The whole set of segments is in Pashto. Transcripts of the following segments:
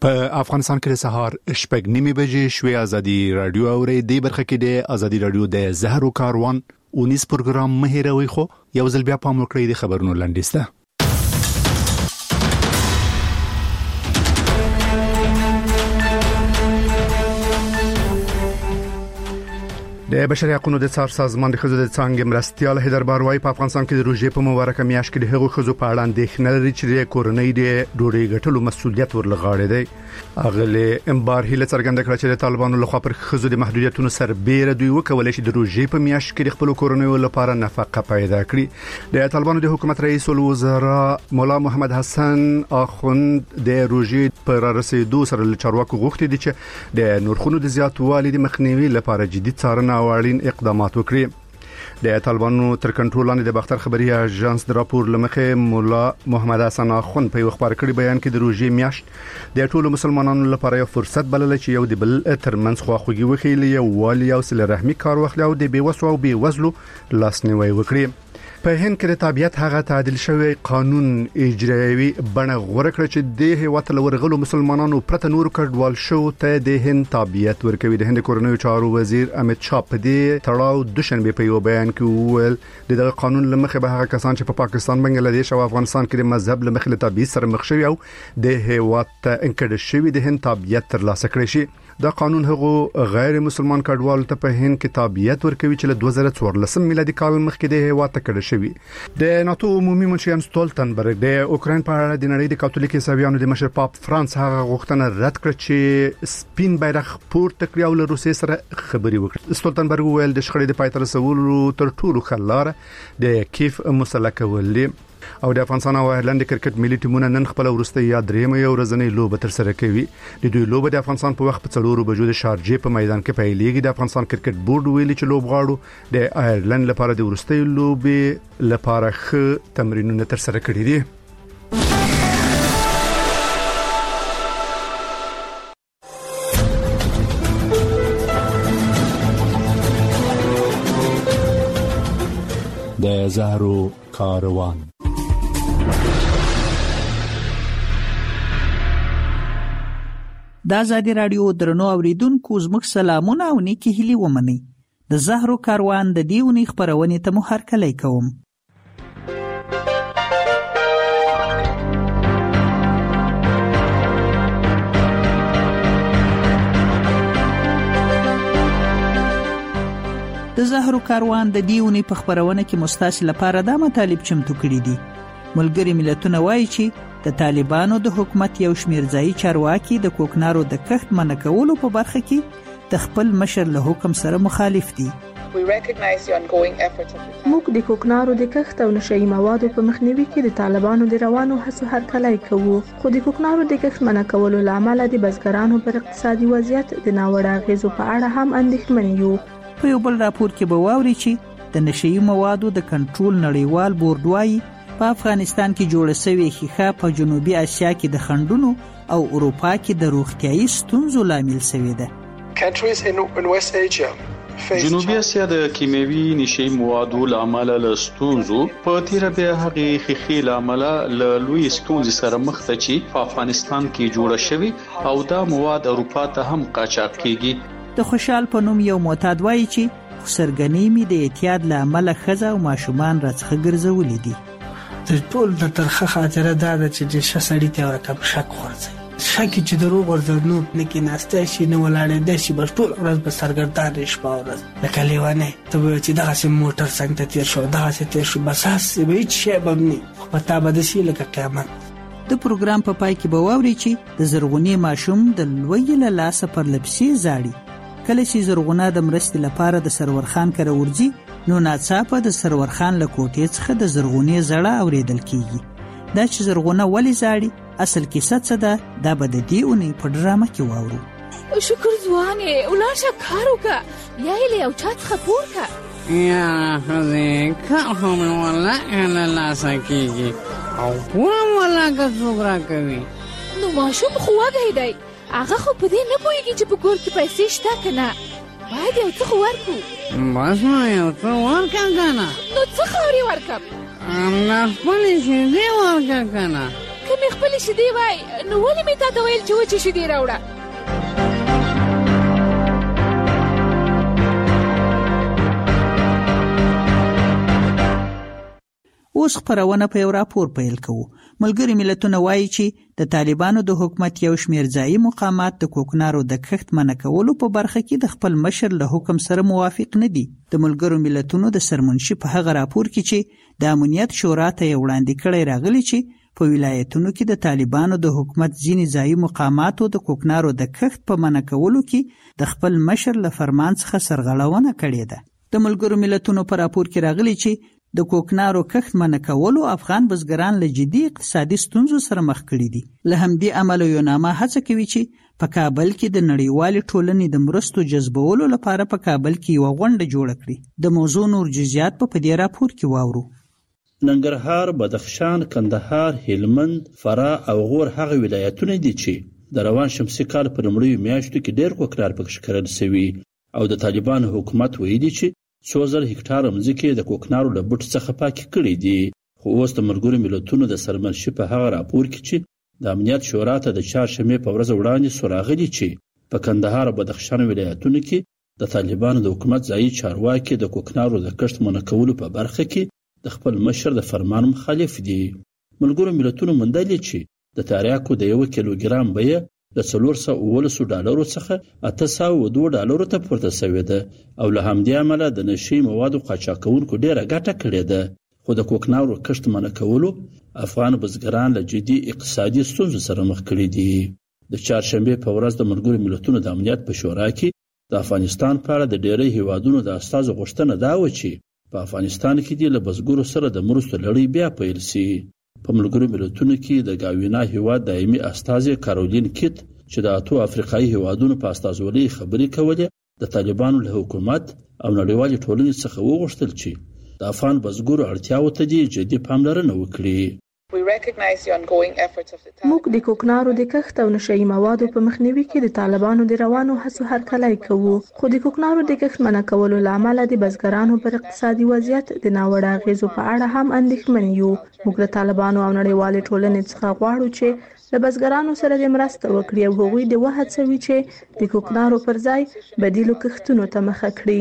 په افغانستان کې د سهار 8:30 بجې شوي ازادي رادیو اوري د برخه کې د ازادي رادیو د زهرو کاروان 19 پروګرام مهیروي خو یو ځل بیا پام وکړئ د خبرونو لاندې د بشري حقوقو د څار سازمان د خزو د څنګه مرستيال حیدر باروای په افغانستان کې د روزي په مبارکه میاشت کې د هغو خزو په اړه اندېښنه لري چې د کورنۍ د ډوډۍ ګټلو مسؤلیت ورلغاړي دی اغله امبار هله څرګنده کړه چې د طالبانو لخوا پر خزو د محدودیتونو سربېره دوی وکولای شي د روزي په میاشت کې د خپل کورنۍ لپاره نفقه پیدا کړي د طالبانو د حکومت رئیس الوزرا مولا محمد حسن اخوند د روزي پر رسیدو سره له چارواکو غوښتي دي چې د نرخونو د زیاتوالي د مخنیوي لپاره جدي څارنه او اړین اقدامات وکړي د طالبانو تر کنټرول لاندې د باختر خبري اژانس د راپور لمخه مولا محمد حسن اخوند په خبر کړي بیان کې د روزي میاشت د ټولو مسلمانانو لپاره یو فرصت بلل چې یو د بل ترمنځ خواخوږي وخیلي او والی او صله رحمي کار واخلي او د بیوسو او بیوزلو لاسنیوي وکړي په هند کې د تابعیت هغه تعدیل شوی قانون اجرایوي بڼه غوړه کړ چې د هیواد لورغلو مسلمانانو پرته نور کډوال شو ته د هند تابعیت ورکوي د هند کورنیو چارو وزیر امیت شاه په دې تړاو دوشنبه په یو بیان کې وویل دغه قانون لمخه به هغه کسان چې په پاکستان بنگلاديش او افغانستان کې د مذهب لمخه له تابعیت سره مخ شوی او د هیواد ته انکړ شوی د هند تابعیت ترلاسه کړی شي دا قانون هغه غیر مسلمان کډوال ته په هند کې تابعیت ورکوي چې له 2014 میلادي کال مخکې د هیواد ته کړی شوی د ناتو عمومي منشي یانس ستولتنبرګ د اوکراین په اړه د نړۍ د کاتولیک عیسویانو د مشر پاپ فرانس هغه غوښتنه رد کړ چې سپین بیرغ پورته کړی او له روسیې سره خبري وکړي ستولتنبرګ ویل د شخړې د پای ته رسولو تر ټولو خلاره د کیف مسلکه ولې او د افغانستان او ایرلند کرکټ ملي ټیمونه نن خپل ورسته یا درېمه یو ورځنۍ لوبه تر سره کوي د دوی لوبه د افغانستان په وخت په 4 بجو د شارجې په میدان کې پیلېږي د افغانستان کرکټ بورډ ویلي چې لوبغاړو د ایرلند لپاره د ورسته لوبه لپاره ښه تمرینونه تر سره کړي دي د زهرو کاروان د ازادي رادیو درنو اوریدونکو زموږ سلامونه او نیکی هیلې ومنئ د زهرو کاروان د دیونی خبرونې ته مو هرکلی کوم د زهرو کاروان د دیونی په خبرونه کې مستاسل لپاره د مطالب چمتو کړي دي ملګری ملتونه وایي چې د طالبانو د حکومت یو شمیر ځای چارواکي د کوکنارو د کښت منع کولو په برخه کې د خپل مشر له حکم سره مخالف دي موږ د کوکنارو د کښت او نشئی موادو په مخنیوي کې د طالبانو د روانو هڅو هرکلی کوو خو د کوکنارو د کښت منع کولو لامل د بزګرانو پر اقتصادي وضعیت د ناوړه اغیزو په اړه هم اندېښمن یو په یو بل راپور کې به واوري چې د نشئی موادو د کنټرول نړیوال بورډ وايي په افغانستان کې جوړه شوې ښیښه په جنوبي اسیا کې د خندونو او اروپا کې د روغتيایي ستونزو لامل شوې ده جنوبي اسیا د کیمیاوي نشئی موادو لامل له ستونزو په تیر بیا هغه ښیښې لامل له لوی ستونزې سره مخ ته چې په افغانستان کې جوړه شوې او دا مواد اروپا ته هم قاچاق کیږي د خوشحال په نوم یو معتاد وایي چې سرګنی می د اعتیاد لامل خزه او ماشومان راڅخه ګرځولې دي د ټول د ترخه خاطره دا ده چې د شسړی ته ورکم شک ورځي شک چې دروغ ورځنو نکې ناسته شي نو ولاړې د شي بس ټول ورځ به سرګردان شپه ورځ لکه لیوانه ته چې دغه سم موټر څنګه تیر شو دغه تیر شو بس هڅه به هیڅ شی بمني پتا به د شي لکه قیامت د پروګرام په پای کې به واوري چې د زرغونی ماشوم د لوی له لاسه پر لپسي زاړي کله چې زرغونه د مرستې لپاره د سرور خان کره ورځي نو ناڅاپه د سرور خان له کوټې څخه د زرغونې زړه اوریدل کیږي دا چې زرغونه ولې زاړي اصل کیسه څه ده دا به د دې اونۍ په ډرامه کې واورو شکر ځوانې ولاړه کار وکړه بیا یې یو چا څخه پورته یا خزه که هم ولا اله لاسه کیږي او کوم ولا که څوک راکوي نو ماشوم خو وږی دی هغه خو په دې نه پوهېږي چې په کور کې پیسې شته که نه باید یو څه خو ورکړو بس نو یو څه ورکړه که نه نو څه خاورې ورکړم همدا خپلې شیدې ورکړه که نه که مې خپلې شیدې وای نو ولې مې تا ته ویل چې وچې شیدې راوړه؟ اوس خپرونه په یو راپور پیل کوو. ملګري ملتونه وایي چې د طالبانو د حکومت یو شمېر ځایي مقامات د کوکنارو د کښت منع کولو په برخه کې د خپل مشر له حکم سره موافق نه دي. د ملګرو ملتونو د سرمنشي په هغه راپور کې چې د امنیت شورا ته یې وړاندې کړی راغلی چې په ولایتونو کې د طالبانو د حکومت ځینې ځایي مقاماتو د کوکنارو د کښت په منع کولو کې د خپل مشر له فرمان څخه سرغړونه کړې ده. د ملګرو ملتونو په راپور کې راغلی چې د کوکنارو کښت منع کولو افغان بزګران له جدي اقتصادي ستونزو سره مخ کړي دي. له همدې امله یوناما هڅه کوي چې په کابل کې د نړیوالې ټولنې د مرستو جذبولو لپاره په کابل کې یوه غونډه جوړه کړي. د موضوع نور جزئیات په دې راپور کې واورو. ننګرهار، بدخشان، کندهار، هلمند، فراه او غور هغه ولایتونه دي چې د روان شمسي کال په لومړیو میاشتو کې ډېر کوکنار پکې کرل شوي او د طالبانو حکومت ویلي چې 3000 هکټاره مځکې د کوکنارو له بوټ څخه پاکې کړې دي. خو اوس د ملګرو ملتونو د سرمنشي په هغه راپور کې چې د امنیت شورا ته د چهارشنبې په ورځ وړاندې سو راغلي چې په کندهار او بدخشان ولایتونو کې د طالبانو د حکومت ځایي چارواکي د کوکنارو د کښت منع کولو په برخه کې د خپل مشر د فرمان مخالف دي. ملګرو ملتونو موندلې چې د تریاکو د 1 کیلوګرام بیه د $419 څخه $802 ته پورته شوې ده او له همدې امله د نشي موادو قاچاقونکو ډیره ګټه کړې ده. خو د کوکنارو کښت منع کولو افغان بزګران له جدي اقتصادي ستونزو سره مخ کړي دي. د چهارشنبې په ورځ د ملګرو ملتونو د امنیت په شورا کې د افغانستان په اړه د ډیری هیوادونو د استازو غوښتنه دا و چې په افغانستان کې د بزګرو سره د مرستو لړۍ بیا پیل شي. په ملګرو ملتونو کې د گاوینا هیواد دایمي استازي کارولین کیت چې د 8 افریقایي هیوادونو په استازولۍ خبرې کولې د طالبانو له حکومت او نړیوالې ټولنې څخه وغوښتل چې د افغان بزګرو اړتیاوو ته جدي پاملرنه وکړي. موږ د کوکنارو د کښت او نشهیي موادو په مخنیوي کې د طالبانو د روانو هڅو هرکلی کوو، خو د کوکنارو د کښت منع کولو له امله د بزګرانو پر اقتصادي وضعیت د ناوړه اغېزو په اړه هم اندېښمن یو. موږ د طالبانو او نړیوالې ټولنې څخه غواړو چې له بزګرانو سره د مرسته وکړي او هغوی د وهڅوي چې د کوکنارو پر ځای بدیلو کښتونو ته مخه کړي.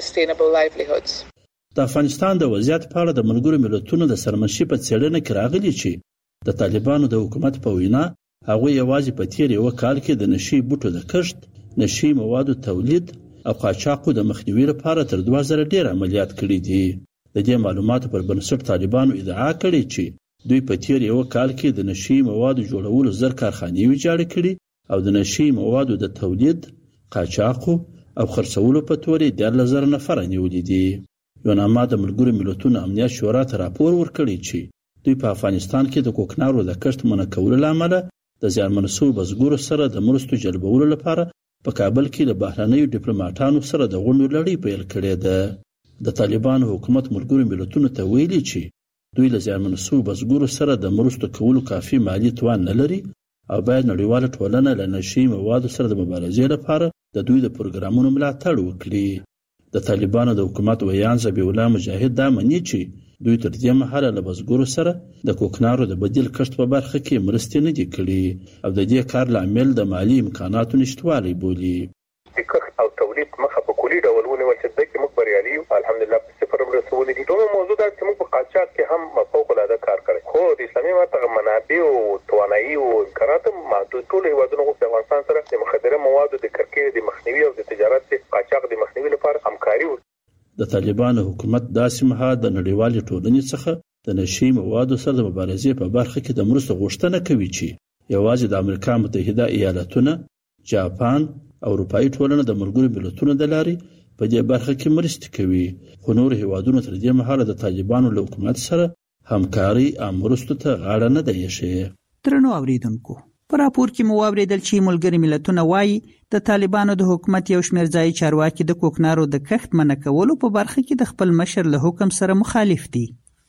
د افغانستان د وضعیت په اړه د ملګرو ملتونو د سرمنشي په څېړنه کې راغلي چې د طالبانو د حکومت په وینا هغوی یوازې په تیر یو کال کې د نشي بوټو د کښت، نشي موادو تولید او قاچاقو د مخنیوي لپاره تر 2000 ډیر عملیات کړي دي. د دې معلوماتو پر بنسټ طالبانو ادعا کړې چې دوی په تیر یو کال کې د نشي موادو جوړولو 1000 کارخانې ویجاړې کړي او د نشي موادو د تولید، قاچاقو او خرڅولو په تور 10000 نفر نیولې دي. یوناما د ملګرو ملتونو امنیت شورا ته راپور ورکړی چې دوی په افغانستان کې د کوکنارو د کښت منع کولو له امله د زیانمن شویو بزګرو سره د مرستو جلبولو لپاره په کابل کې له بهرنیو ډیپلوماټانو سره د غونډو لړۍ پیل کړې ده. د طالبانو حکومت ملګرو ملتونو ته ویلي چې دوی له زیانمن شویو بزګرو سره د مرستو کولو کافي مالی توان نه لري او باید نړیواله ټولنه له نشي موادو سره د مبارزې لپاره د دوی د پروګرامونو ملاتړ وکړي. د طالبانو د حکومت ویان ذبیح الله مجاهد دا مني چې دوی تر دې مهاله له بزګرو سره د کوکنارو د بدیل کښت په برخه کې مرستې نه دي کړي او د دې کار لامل د مالی امکاناتو نشتوالی بولي. د کښت او تولید مخه په کلي ډول ونیول چې دغه موږ بریالي یو الحمدلله په صفر رسولې دي. دوه موضوع دا چې موږ په قاچاق کې هم فوق العاده کار کړی، خو د اسلامي امارت منابع او توانایي او امکانات محدود ټول هیوادونو غوښتل افغانستان سره د مخدره موادو د کرکې د مخنیوي او د تجارت د قاچاق د مخنیوي لپاره همکاري وکړي. د طالبانو حکومت داسې مهال د نړیوالې ټولنې څخه د نشي موادو سره د مبارزې په برخه کې د مرستو غوښتنه کوي چې یوازې د امریکا متحده ایالاتونه، جاپان او اروپایي ټولنه د ملګرو ملتونو د لارې په دې برخه کې مرستې کوي، خو نور هیوادونو تر دې مهاله د طالبانو له حکومت سره همکاري او مرستو ته غاړه نه دی ایښې. درنو اوریدونکو، په راپور کې مو واوریدل چې ملګري ملتونه وایي د طالبانو د حکومت یو شمېر ځایي چارواکي د کوکنارو د کښت منع کولو په برخه کې د خپل مشر له حکم سره مخالف دي.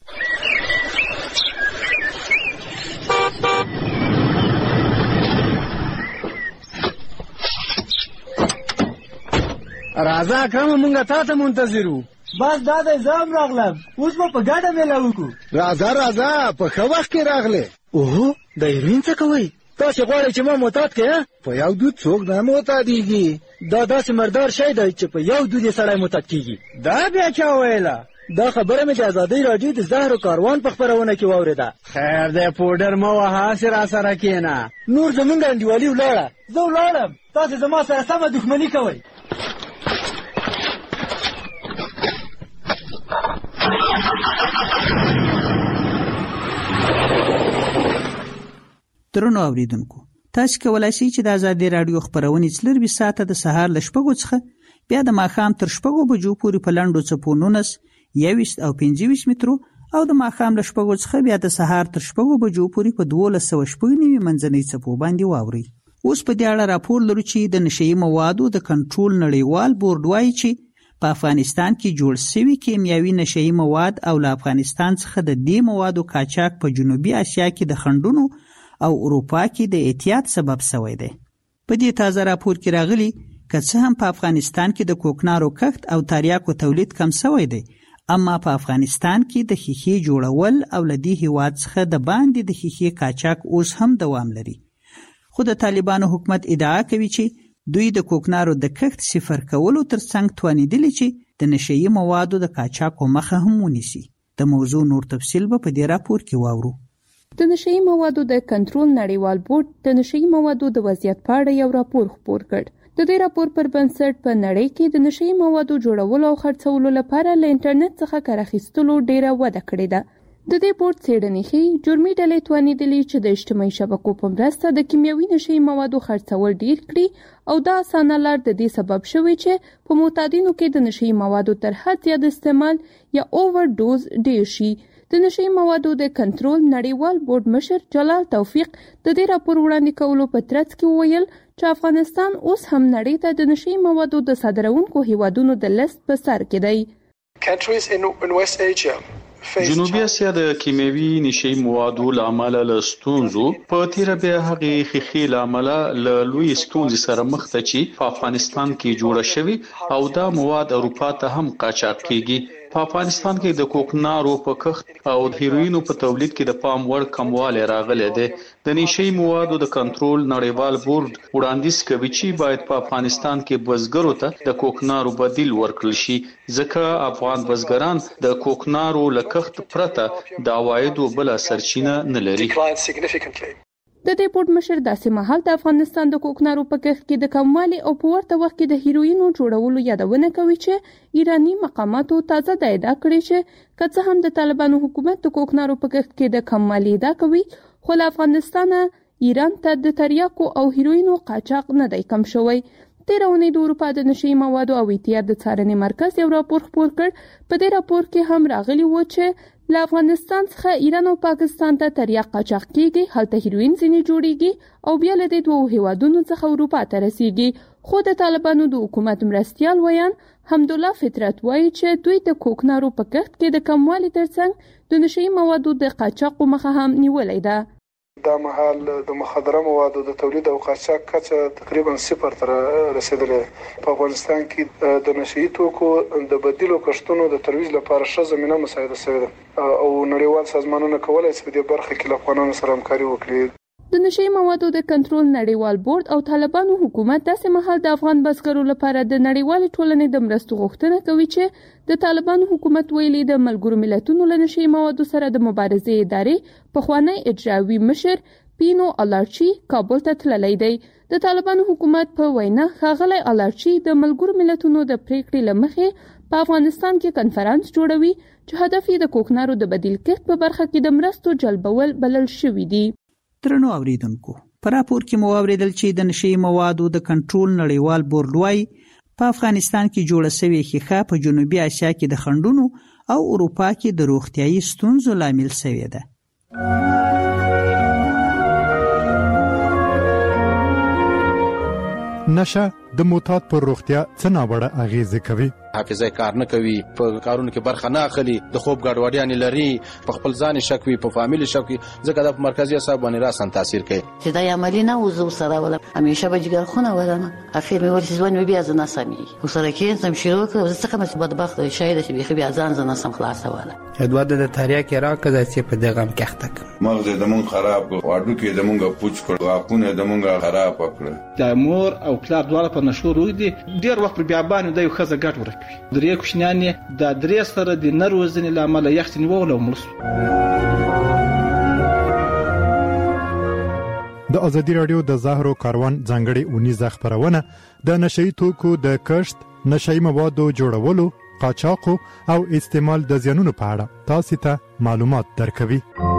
راځه کومه مونږه تا ته منتظر وو. بس دا د ځام راغلم، اوس به په ګډه میله وکړو. راځه په ښه وخت کې راغلې. اوه د هیروین څه کوي؟ تاسو غواړئ چې ما معتاد کړئ؟ په یو دود څوک نه معتادیږي. دا داسې مردار شی دی چې په یو دود یې سړی معتاد کیږي. دا بیا چا ویله؟ دا خبره مې د ازادۍ راډیو د زهرو کاروان په خپرونه کې واورېده. خیر دی پوډر مه وهه، هسې راسره کښېنه. نور زمونږ انډیوالي ولاړه، زه ولاړم، تاسې زما سره سمه دښمني کوئ. درنو اوریدونکو، تاسو کولای شئ چې د ازادۍ راډیو خپرونې 24 ساعته د سهار له 6 څخه بیا د ماښام تر 6 بجو پورې په لنډو څپو 19 21 او 25 مترو او د ماښام له 6 څخه بیا د سهار تر 6 بجو پورې په 1290 منځنۍ څپو باندې واورئ. اوس په دې اړه راپور لرو چې د نشئی موادو د کنټرول نړیوال بورډ وايي چې په افغانستان کې جوړ شوي کیمیاوي نشئی مواد او له افغانستان څخه د دې موادو قاچاق په جنوبي اسیا کې د خنډونو او اروپا کې د احتیاط سبب شوی دی. په دې تازه راپور کې راغلي که څه هم په افغانستان کې د کوکنارو کښت او تریاکو تولید کم شوی دی، اما په افغانستان کې د ښیښې جوړول او له دې هیواد څخه د باندې د ښیښې قاچاق اوس هم دوام لري. خو د طالبانو حکومت ادعا کوي چې دوی د کوکنارو د کښت صفر کولو ترڅنګ توانیدلی چې د نشئی موادو د قاچاقو مخه هم ونیسي. د موضوع نور تفصیل به په دې راپور کې واورو. د نشئی موادو د کنټرول نړیوال بورډ د نشئی موادو د وضعیت په اړه یو راپور خپور کړ. د دې راپور پر بنسټ په نړۍ کې د نشئی موادو جوړولو او خرڅولو لپاره له انټرنیټ څخه کار اخیستلو ډیره وده کړې ده. د دې بورډ څېړنې ښیي جرمي ډلې توانیدلې چې د اجتماعي شبکو په مرسته د کیمیاوي نشئی موادو خرڅول ډیر کړي او دا اسانه لار د دې سبب شوی چې په معتادینو کې د نشئی موادو تر حد زیات استعمال یا اوور ډوز ډیر شي. د نشئی موادو د کنټرول نړیوال بورډ مشر جلال توفیق د دې راپور وړاندې کولو په ترڅ کې وویل چې افغانستان اوس هم نړۍ ته د نشئی موادو د صادروونکو هیوادونو د لیست په سر کې دی. جنوبي اسیا د کیمیاوي نشئی موادو لامل له ستونزو په تیر بیا هغه خخي لامل له لوی ستونزې سره مخ ته چې په افغانستان کې جوړه شوی او دا مواد اروپا ته هم قاچاق کیږي. په افغانستان کې د کوکنارو په کښت او د هیروینو په تولید کې د پام وړ کموالی راغلی دی. د نشئی موادو د کنټرول نړیوال بورډ وړاندیز کوي چې باید په افغانستان کې بزګرو ته د کوکنارو بدیل ورکړل شي، ځکه افغان بزګران د کوکنارو له کښت پرته د عوایدو بل سرچینه نه لري. د دې بورډ مشر داسې مهال د افغانستان د کوکنارو په کښت کې د کموالي او په ورته وخت کې د هیروینو جوړولو یادونه کوي چې ایرانی مقاماتو تازه د ادعا کړې چې که څه هم د طالبانو حکومت د کوکنارو په کښت کې د کموالي ادعا کوي، خو له افغانستانه ایران ته د تریاکو او هیروینو قاچاق نه دی کم شوی. تېره اونۍ د اروپا د نشئی موادو او احتیاط د څارنې مرکز یو راپور خپور کړ. په دې راپور کې هم راغلی و چې له افغانستان څخه ایران او پاکستان ته تریاک قاچاق کیږي، هلته هیروین ځینې جوړیږي او بیا له دې دوه هیوادونو څخه اروپا ته رسیږي. خو د طالبانو د حکومت مرستیال ویان حمدالله فطرت وایي چې دوی د کوکنارو په کښت کې د کموالي ترڅنګ د نشئی موادو د قاچاقو مخه هم نیولې ده. دا مهال د مخدره موادو د تولید او قاچاق کچه تقریبا 0 ته رسیدلې. په افغانستان کې د نشئی توکو د بدیلو کښتونو د ترویج لپاره ښه زمینه مساعده شوې ده او نړیوال سازمانونه کولای شي په دې برخه کې له افغانانو سره همکاري وکړي. د نشئی موادو د کنټرول نړیوال بورډ او طالبانو حکومت داسې مهال د افغان بزګرو لپاره د نړیوال ټولنې د مرستو غوښتنه کوي چې د طالبانو حکومت ویلي د ملګرو ملتونو له نشئی موادو سره د مبارزې ادارې پخوانی اجرایي مشر پینو الارچی کابل ته تللی دی. د طالبانو حکومت په وینا ښاغلی الارچی د ملګرو ملتونو د پریکړې له مخې په افغانستان کې کنفرانس جوړوي چې هدف یې د کوکنارو د بدیل کښت په برخه کې د مرستو جلبول بلل شوي دي. درنو اوریدونکو، په راپور کې مو اوریدل چې د نشئی موادو د کنټرول نړیوال بورډ وايي په افغانستان کې جوړه شوې ښیښه په جنوبي اسیا کې د خنډونو او اروپا کې د روغتیايي ستونزو لامل شوې ده. نشه د معتاد پر روغتیا څه ناوړه اغیزې کوي. حافظه کار نه کوي، په کارونو کې برخه نه اخلي، د خوب ګډوډیانې لري، په خپل ځان شک وي، په فامیل شک وي، ځکه د مرکزي اعصاب باندې راسن تاثیر کوي. چې دا عملی نه وزو سره ولا همیشه به جګر خونه ولنه اخر مې ورسې ځوان بیا ځنه سمي وسره کې سم شروع کړ څه کوم څه بدبخت شاید چې بیا ځان ځنه سم خلاص ولا ادواد د تاریخ کې راکړه چې په دغه مکحتک مغز د مون خراب واډو کې د مونږه پوچ کړ واقونه د مونږه خراب کړ. د مور او پلار دواړه په نشو روي دي ډیر وخت بیا باندې د یو خزه ګټ ورکوي. درې کوشنیانې د درې سره د نروزنې لامل یختنی وول او مړ. د ازادي رادیو د زهرو کاروان ځانګړي اونیزه خبرونه د نشئی توکو د کشت، نشئی موادو جوړولو، قاچاقو او استعمال د زیانونو په اړه تاسو ته معلومات درکوي.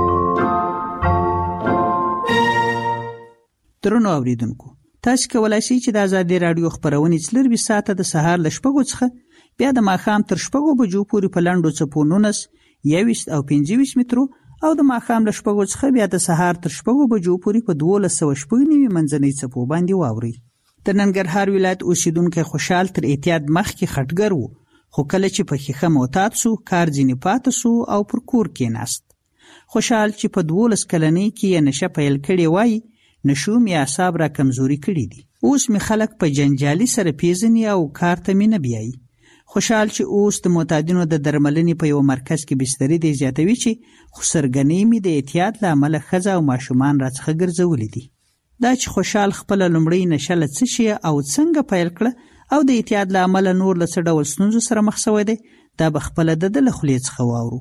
درنو اوریدونکو، تاسو کولای شئ چې د ازادي رادیو خبرونه څلور ساعته د سهار ل شپږو څخه بیا د ماښام تر شپږو بجو پورې په لاندو څپو 19 21 او 25 مترو او د ماښام ل شپږو څخه بیا د سهار تر شپږو بجو پورې په 1290 منځنۍ څپو باندې واوري. د ننګرهار ولایت اوسیدونکو خوشحال تر اعتیاد مخکې خټګر وو، خو کله چې په خیخه معتاد سو کار ځینې پاتې سو او پر کور کې ناست. خوشحال چې په 12 کلنۍ کې یې نشه پیل کړې وای، نشو می اعصاب را کمزوري کړي دي. اوس می خلک په جنجالي سره پیژني او کار ته می نه بیایي. خوشحال چې اوس د معتادینو د درملنې په یو مرکز کې بستری دی زیاتوي چې خو سرګنۍ می د اعتیاد له امله ښځه او ماشومان راڅخه ګرځولي دي. دا چې خوشحال خپل لومړی نشه له څه شي او څنګه پیل کړه او د اعتیاد له امله نور له څه ډول ستونزو سره مخ شوی دی، دا به خپله د ده له خولې څخه واورو.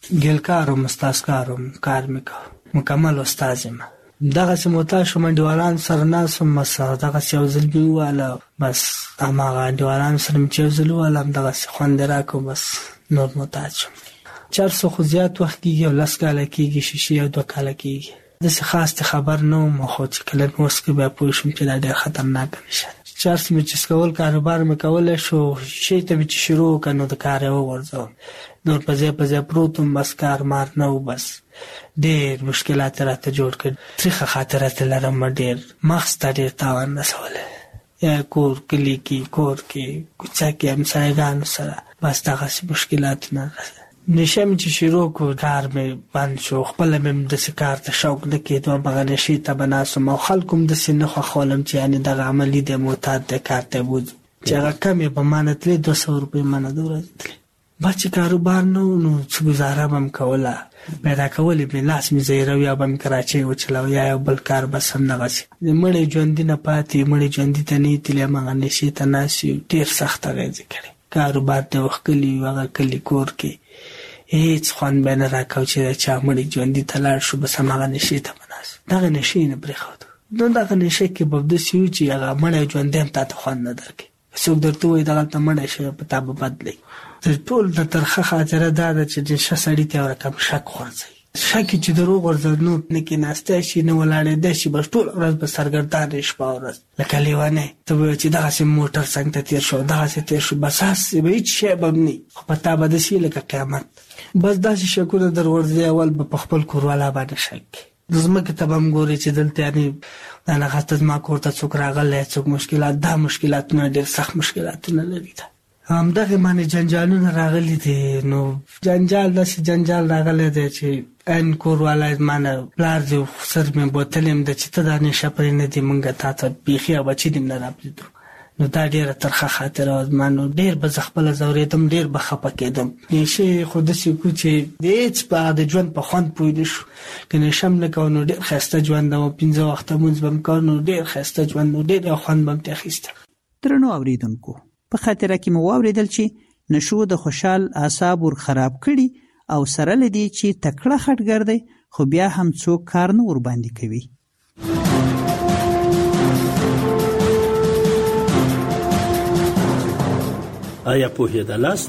ګلکارم استازکارم کار مې کوه مکمل استاز یم. دغسې معتاد شوم، انډیوالانو سره ناست وم، بس دغسې یو ځل مې وواله، بس هماغه انډیوالانو سره مې چې یو ځل ووالم دغسې خوند یې راکړو، بس نور معتاد شوم. چرسو خو زیات وخت کېږي، یو 10 کاله کېږي، شیشې یو 2 کاله کېږي. داسې خاص خبر نه وم، خو چې کله مې وسکه بیا پوه شوم چې دا ډېر خطرناکه نشه ده. چرس مې چې څکول کاروبار مې کولی شو، شیشې ته مې چې شروع وکړه نو د کار یې وغورځوم، نور په ځای پروت وم، بس کار مار نه و، بس ډېر مشکلات راته جوړ کړ. تریخه خاطرات لرم، ډېر مغز ته ډېر تاوان رسولی، یا کور کلي کې، کور کې، کوڅه کې، همسایګانو سره، بس دغسې مشکلاتونه. نشه مې چې شروع کړو کار مې بند شو، خپله مې داسې کار ته شوق نه کېدو، هغه نشې ته به ناست وم او خلکو هم داسې نه خوښولم چې یعنې دغه عملي دی معتاد دی کار ته بوځو، چې هغه کم یې به مانه تلې 200 روپۍ مانه د ورځې تلې. بس چې کاروبار نه و نو څه ګزاره به م کوله، پیدا کولې مې لاس مې زیرو، یا به مې کراچۍ وچلو، یا یو بل کار بس همدغسې. مړی ژوندي نه پاتې، مړی ژوندي ته نه تلې، هماغه نشې ته ناست یو، ډېر سخت اغېزې کړې. کاروبار ته وښکلي یو، هغه کلي کور کې هیڅ خوند به نه راکاو چې د چا مړی ژوندي ته لاړ شو، بس هماغه نشې ته به ناست. دغه نشې نه پرېښودو، نو دغه نشې کې به داسې وي چې هغه مړی ژوندی هم تا ته خوند نه درکوي. څوک درته وایي دغلته مړی شوی په تا به بدلوي. تر ټولو د ترخه خاطره دا ده چې نشه سړي ته یو رقم شک غورځوي. شک چې دروغ ورځنو نه کېناستی شي، نه ولاړېدی شي، بس ټوله ورځ به سرګردانه شپه او ورځ لکه لیونی. ته به وایې چې دغسې موټر څنګ ته تېر شو، دغسې تېر شو، بس هسې به هېڅ شی به هم نه وي، خو په تا به داسې لکه قیامت. بس داسې شکونه در ورځي، اول به په خپل کوروالا باندې شک کوي. ځمکې ته به هم ګورې چې دلته یعنې دا نغسته زما کور ته څوک راغلی، څوک مشکلات، دا مشکلاتونه ډېر سخت مشکلاتونه لري. همدغې باندې جنجالونه راغلي دي. نو جنجال داسې جنجال راغلی دی چې ان کوروالا زما نه پلار دی، سر مې بوتل یم ده چې ته دا نشه پرې نه دي، مونږ تا ته بیخي او بچي دې نه راپرېږدو. نو دا ډېره ترخه خاطره وه زما. نو ډېر به زه خپله ځورېدم، ډېر به خفه کېدم. نشې خو داسې کړو چې د هېڅ په د ژوند په خوند پوه نه شو. که نشه م نه کوو نو ډېر ښایسته ژوند و، 15 وخته لمونځ به م کوو نو ډېر ښایسته ژوند و، ډېر یو خوند به م ترې اخیسته. درنو اورېدونکو، په خاطره کې مو واورېدل چې نشو د خوشحال اعصاب ور خراب کړي او سره له دې چې تکړه خټګر دی، خو بیا هم څوک کار نه ور باندې کوي. آیا پوهېدلاست؟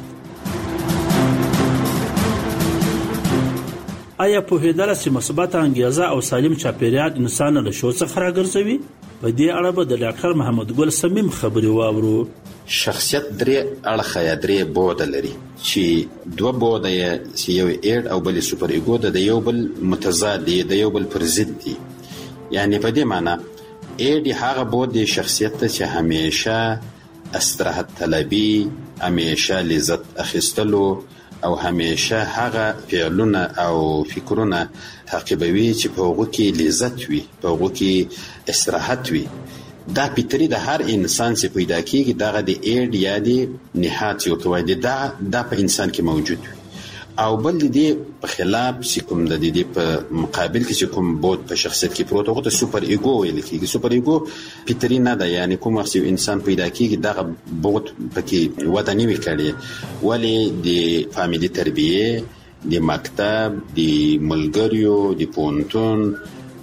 آیا پوهېدلاست چې مثبته انګیزه او سالم چاپېریال انسان له شور څخه راګرځوي؟ په دې اړه به د ډاکټر محمد ګل صمیم خبرې واورو. شخصیت 3 اړخه یا 3 بوده لري، چې 2 بوده یې چې یو ایډ او بل سوپر ایګو ده، د یو بل متضاد دي، د یو بل پر ضد دي. یعنی په دې معنی اډ هغه بود شخصیت ته چې همیشه استراحت طلبي، همیشه لذت اخیستلو او همیشه هغه فعلونه او فکرونه تعقیبوي چې په هغه کې لذت وي، په هغه کې استراحت وي. دا پیتری د هر انسان چې پیدا کیږي دغه د اډ یا د نهات یو توای دا په انسان کې موجود وي. او بل دې په خلاف چې کوم د دې په مقابل کې چې کوم بود په شخصیت کې پروت هغه ته سوپر ایگو ویل کیږي. سوپر ایگو پیتری نه ده، یعنی کوم وخت یو انسان پیدا کیږي دغه بود پکې وده نه وي کړی، ولی د فامیلی تربیه، د مکتب، د ملګریو، د پونتون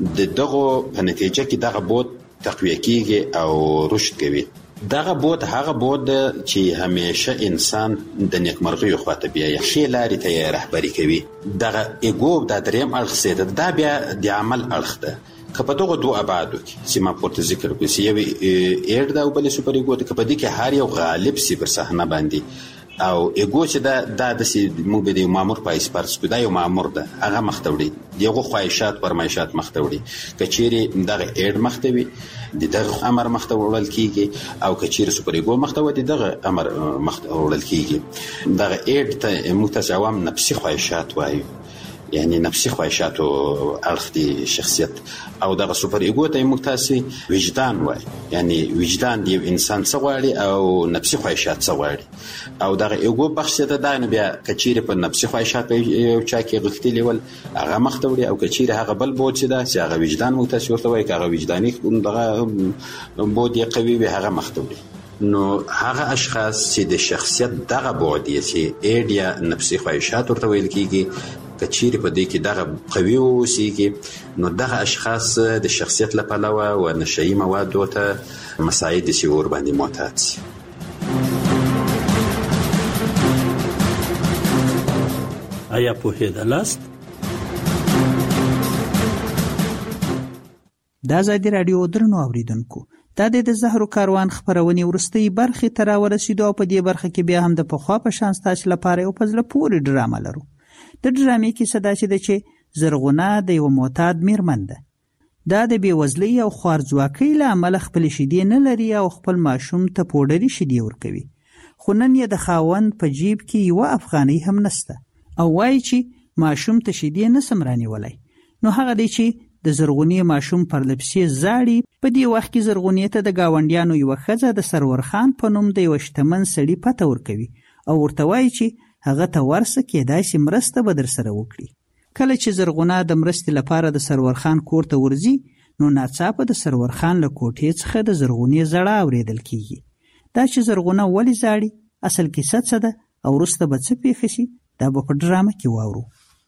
دغه په نتیجه کې دغه بود تقویه کیږي او رشد کوي. دغه بود هغه بود چې همیشه انسان د نیکمرغۍ خواته بیایي، ښې لارې ته رهبري کوي. دغه ایګو د دریم اړخ سیده دا بیا د عمل اړخ ده. که په دغه دوه ابعادو کې چې ما پورته ذکر کړی چې یو اډ ده او بل سوپر ایګو ده، که په دې کې هر یو غالب سي پر صحنه باندې او ایګو چې دا د موږ به د مامور په اسپارس کو دا یو مامور ده، هغه مخته وړي دغه خواهشات فرمایشات مخته وړي. کچېری دغه اډ مخته وي دغه امر مخته وړل کیږي، او کچېری سوپر ایګو مخته وي دغه امر مخته وړل کیږي. دغه اډ ته موږ عوام نفسي خواهشات وایو، یعنی نفسي خواهشات او اړخ دی شخصیت. او دغه سوپر ایګو ته موږ تاسو وجدان وای، یعنی وجدان دی انسان څه غواړي او نفسي خواهشات څه غواړي. او دغه ایګو بخش ته دا نه بیا کچېری په نفسي خواهشات یو چا کې غوښتي لیول هغه مخته وړي، او کچېری هغه بل بود چې دا چې هغه وجدان موږ تاسو ورته وای، هغه وجداني دغه بود یې قوي وي هغه مخته وړي. نو هغه اشخاص چې د شخصیت دغه بود یې چې اډ یا نفسي خواهشات ورته ویل کیږي کچېری په دې کې دغه قوي اوسېږي، نو دغه اشخاص د شخصیت له پلوه او نشئی موادو ته مساعد شي ور باندې معتاد شي. آیا پوهېدلاست؟ دا ازادي راډیو درنو اوریدونکو، دا د زهرو کاروان خبرونې ورستۍ برخې ته راورسېدو او په دې برخه کې بیا هم د پخوا په شان ستاسو لپاره یو په زړه پورې ډرامه لرو. د ډرامې کیسه داسې ده چې زرغونه د یو معتاد میرمن ده. دا د بېوزلۍ او خوارځواکۍ له امله خپلې شیدې نه لري او خپل ماشوم ته پوډري شیدې ورکوي، خو نن یې د خاوند په جیب کې یوه افغانۍ هم نسته او وایي چې ماشوم ته شیدې نسم رانیولی. نو هغه دی چې د زرغونې ماشوم پر لپسې زاړي. په دې وخت کې زرغونې ته د ګاونډیانو یوه ښځه د سرور خان په نوم د یوه شتمن سړي پته ورکوي او ورته وایي چې هغه ته ورسه کېدای شي مرسته به در سره وکړي. کله چې زرغونه د مرستې لپاره د سرور خان کور ته ورځي نو ناڅاپه د سرور خان له کوټې څخه د زرغونې زړه اورېدل کیږي. دا چې زرغونه ولې زاړي، اصل کیسه څه ده او وروسته به څه پېښه شي، دا به په ډرامه کې واورو.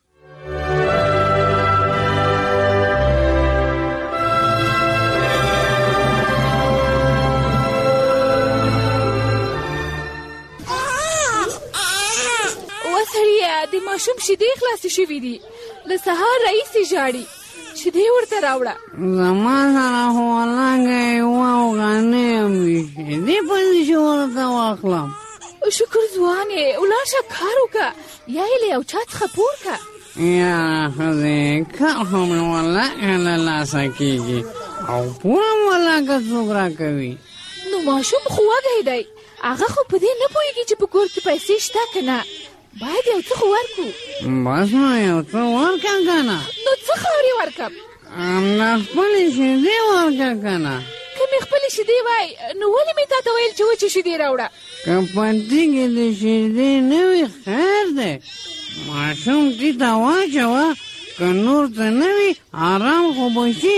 د ماشوم شیدې خلاصې شوي دي، له سهار راهیسې ژاړي، شیدې ورته راوړه. زما سره خو لږه یوه افغانۍ هم وي، شیدې پسې چې ورته واخلم. شکر ځوانې، ولاړ شه کار وکړه، یا یې له یو چا څخه پور کړه. یاره ښځې کار خو مې ولکه له لاسه کېږي او پور هم ولکه څوک راکوي. نو ماشوم خو وږی دی، هغه خو په دې نه پوهېږي چې په کور کې پیسې شته که نه. باید یو څه خو ورکړو. بس نو یو څه ورکړه که نه. نو څه خاورې ورکړم؟ همدا خپلې شیدې ورکړه که نه. که مې خپلې شیدې وای نو ولې مې تا ته ویل چې وچې شیدې راوړه؟ که په دې کې د شیدې نه وي خیر دی، ماشوم دې ته واچوه، که نور څه نه وي آرام خو به شي.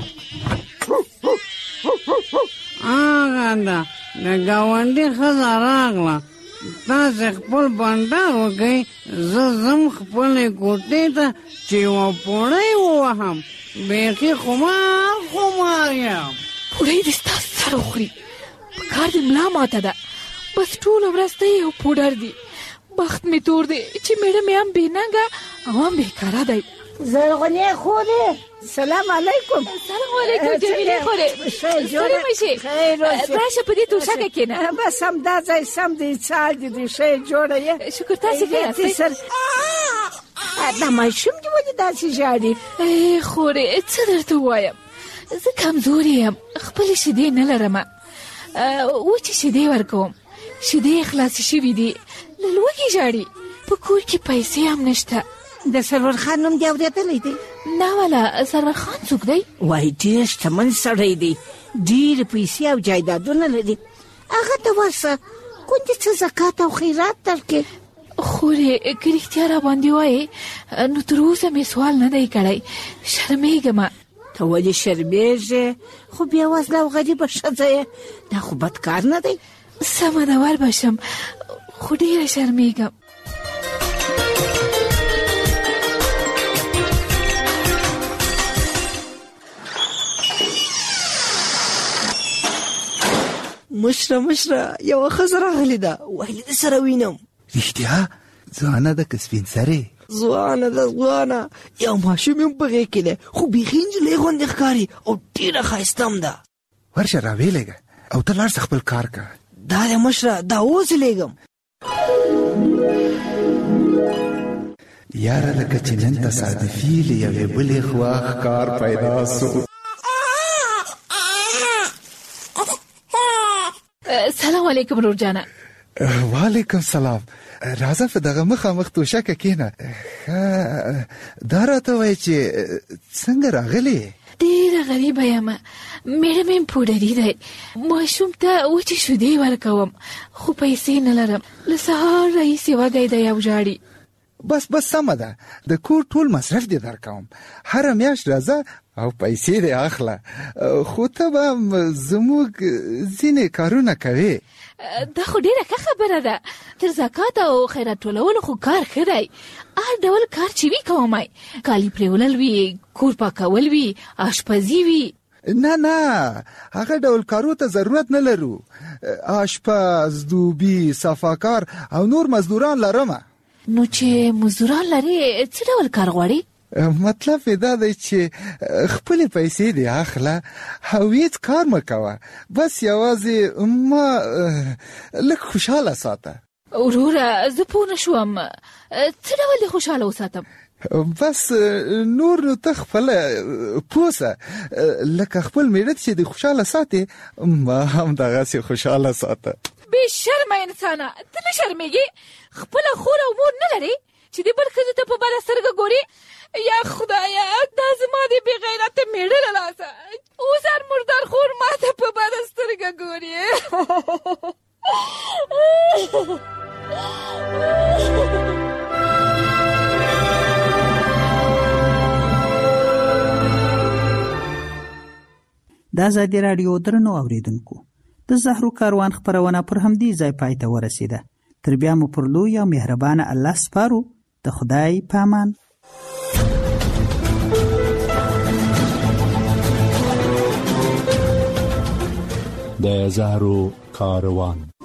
هغه ده د ګاونډي ښځه راغله، تاسې خپل بانډار وکئ، زه ځم خپلې کوټې ته چې یوه پوړۍ ووهم، بیخي خمار یم. پوړۍ دې ستا سر وخوري، په کار دې ملا ماته ده، بس ټوله ورځ ته یو پوډر دی. بخت مې تور دی چې میړه مې هم بېننګه او هم بېکاره دی. زرغونې خورې، سلام علیکم. سلام علیکم جمیلې خورې، ستړې مه شې، راشه په دې توشکه کښېنه. بس همدا ځای سم دی، څال دې دی، ښه یې جوړه یې. شکر تاسې کښېناستئ. دا ماشوم دې ولې داسې ژاړي؟ خورې څه درته ووایم، زه کمزورې یم، خپلې شیدې نه لرم، وچې شیدې ورکوم. شیدې خلاصې شوي دي، له لوږې ژاړي. په کور کې پیسې هم نشته. د سرور خان نوم دې اورېدلی دی؟ نه والا، سرور خان څوک دی؟ وای ډېر شتمن سړی دی، ډېرې پیسې او جایدادونه لري. هغه ته ورسه کوندې څه زکات او خیرات درکړي. خورې که رښتیا را باندې وایې نو تر اوسه مې سوال نه دی کړی، شرمېږم. ته ولې شرمېږې؟ خو بې وزله او غریبه ښځه یې، دا خو بد کار نه دی. سمه ده، ور به شم، خو ډېره شرمېږم. مشره یوه ښځه راغلې ده، ویلې د سره وینم. رښتیا؟ ځوانه ده که سپین سرې؟ ځوانه ده، ځوانه. یو ماشوم هم په غېږ کې دی، خو بیخي نجلۍ غوندې ښکاري او ډېره ښایسته هم ده. ورشه راویلېږه او ته لاړ شه خپل کار که. دا دی مشره، دا اوس لېږم. یاره لکه چې نن تصادفي له یوې بلې خوا ښکار پیدا سو. سلام علیکم رور جانه. وعلیکم سلام. راځه په دغه مخامخ توشکه کېنه. دا راته وایي چې څنګه راغلې؟ ډېره غریبه یم، میړه مې پوډري دی، ماشوم ته وچې شیدې ورکوم، خو پیسې نه لرم. له سهار راهیسې وږی دی او ژاړي. بس سمه ده، د کور ټول مصرف دې درکوم، هره میاشت راځه او پیسې دې اخله. خو ته به زموږ ځینې کارونه کوې. دا خو ډېره ښه خبره ده، تر زکات او خیرات ټولولو خو کار ښه دی. هر ډول کار چې وي کومای، کالي پرېولل وي، کور پاکول وي، آشپزي وي. نه هغه ډول کارو ته ضرورت نه لرو. آشپز، دوبي، صفاکار او نور مزدوران لرمه. نو چې مزدوران لري څه ډول کار غواړي؟ مطلب دا دی چې خپلې پیسې دې اخله او هیڅ کار مه کوه، بس یوازې ما لږ خوشحاله ساته. وروره زه پوه نه شوم، څه ډول دې خوشحاله وساتم؟ بس نور نو ته خپله پوسه، لکه خپل میړه چې دې خوشحاله ساتې، ما هم دغسې خوشحاله ساته. بې شرمه انسانه، ته نه شرمېږې؟ خپله خور او مور نه لرې چې د بل ښځو ته په بده سترګه ګورې؟ یا خدایه، دا زما د بې غیرته میړه له لاسه اوس هر مردار خور ما ته په بده سترګه ګورې. د ازادي راډیو درنو اوریدونکو، د زهرو کاروان خپرونه پر همدې ځای پای ته ورسېده. تر بیا مو پر لوی او مهربانه الله سپارو. د خدای په امان. د زهرو کاروان.